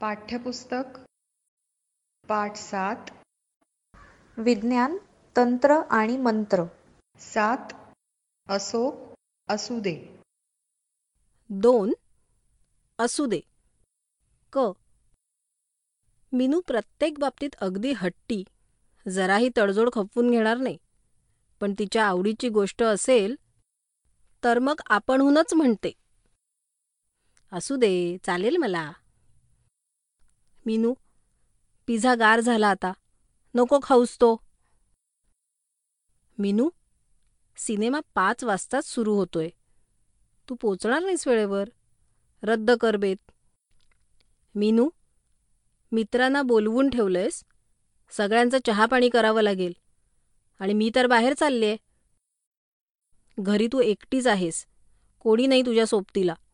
पाठ्यपुस्तक पाठ 7 विज्ञान, तंत्र आणि मंत्र. 7 असो असू दे. 2 असू दे. क मीनू प्रत्येक बाबतीत अगदी हट्टी, जराही तडजोड खपवून घेणार नाही. पण तिच्या आवडीची गोष्ट असेल तर मग आपणहूनच म्हणते, असू दे, चालेल मला. मीनू, पिझ्झा गार झाला आता, नको खाऊस तो. मीनू, सिनेमा 5 वाजताच सुरू होतोय, तू पोचणार नाहीस वेळेवर, रद्द कर बेत. मीनू, मित्रांना बोलवून ठेवलंयस, सगळ्यांचं चहापाणी करावं लागेल आणि मी तर बाहेर चाललेय. घरी तू एकटीच आहेस, कोणी नाही तुझ्या सोबतीला.